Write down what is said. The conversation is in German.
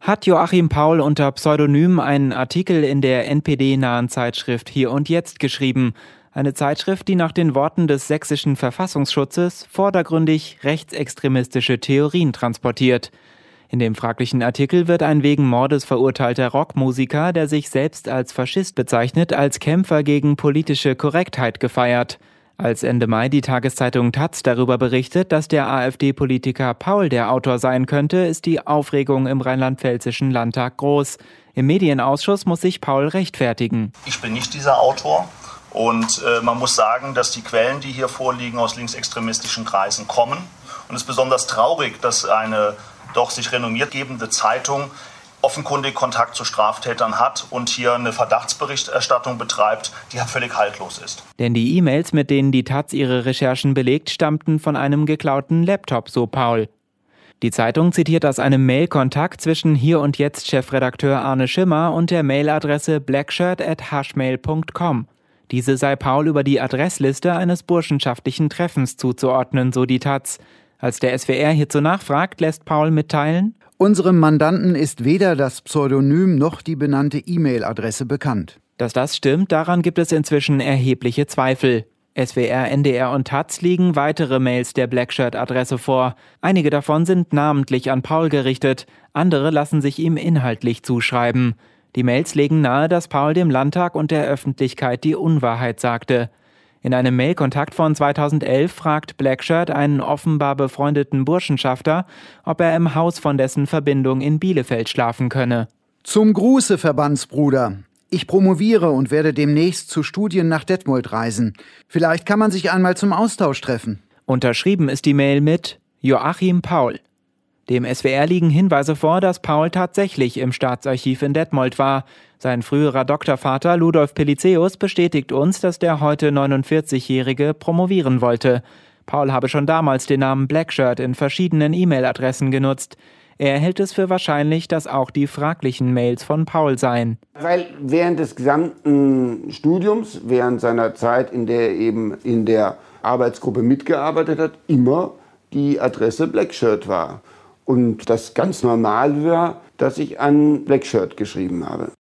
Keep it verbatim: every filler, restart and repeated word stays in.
Hat Joachim Paul unter Pseudonym einen Artikel in der N P D-nahen Zeitschrift Hier und Jetzt geschrieben. Eine Zeitschrift, die nach den Worten des sächsischen Verfassungsschutzes vordergründig rechtsextremistische Theorien transportiert. In dem fraglichen Artikel wird ein wegen Mordes verurteilter Rockmusiker, der sich selbst als Faschist bezeichnet, als Kämpfer gegen politische Korrektheit gefeiert. Als Ende Mai die Tageszeitung Taz darüber berichtet, dass der AfD-Politiker Paul der Autor sein könnte, ist die Aufregung im rheinland-pfälzischen Landtag groß. Im Medienausschuss muss sich Paul rechtfertigen. Ich bin nicht dieser Autor und äh, man muss sagen, dass die Quellen, die hier vorliegen, aus linksextremistischen Kreisen kommen. Und es ist besonders traurig, dass eine doch sich renommiert gebende Zeitung offenkundig Kontakt zu Straftätern hat und hier eine Verdachtsberichterstattung betreibt, die ja völlig haltlos ist. Denn die E-Mails, mit denen die Taz ihre Recherchen belegt, stammten von einem geklauten Laptop, so Paul. Die Zeitung zitiert aus einem Mail-Kontakt zwischen Hier und Jetzt Chefredakteur Arne Schimmer und der Mailadresse blackshirt at hashmail punkt com. Diese sei Paul über die Adressliste eines burschenschaftlichen Treffens zuzuordnen, so die Taz. Als der S W R hierzu nachfragt, lässt Paul mitteilen: Unserem Mandanten ist weder das Pseudonym noch die benannte E-Mail-Adresse bekannt. Dass das stimmt, daran gibt es inzwischen erhebliche Zweifel. S W R, N D R und Taz liegen weitere Mails der Blackshirt-Adresse vor. Einige davon sind namentlich an Paul gerichtet, andere lassen sich ihm inhaltlich zuschreiben. Die Mails legen nahe, dass Paul dem Landtag und der Öffentlichkeit die Unwahrheit sagte. In einem Mailkontakt von zweitausendelf fragt Blackshirt einen offenbar befreundeten Burschenschafter, ob er im Haus von dessen Verbindung in Bielefeld schlafen könne. Zum Gruße, Verbandsbruder. Ich promoviere und werde demnächst zu Studien nach Detmold reisen. Vielleicht kann man sich einmal zum Austausch treffen. Unterschrieben ist die Mail mit Joachim Paul. Dem S W R liegen Hinweise vor, dass Paul tatsächlich im Staatsarchiv in Detmold war. Sein früherer Doktorvater Ludolf Pelizaeus bestätigt uns, dass der heute neunundvierzigjährige promovieren wollte. Paul habe schon damals den Namen Blackshirt in verschiedenen E-Mail-Adressen genutzt. Er hält es für wahrscheinlich, dass auch die fraglichen Mails von Paul seien. Weil während des gesamten Studiums, während seiner Zeit, in der er eben in der Arbeitsgruppe mitgearbeitet hat, immer die Adresse Blackshirt war. Und das ganz normal war, dass ich an Blackshirt geschrieben habe.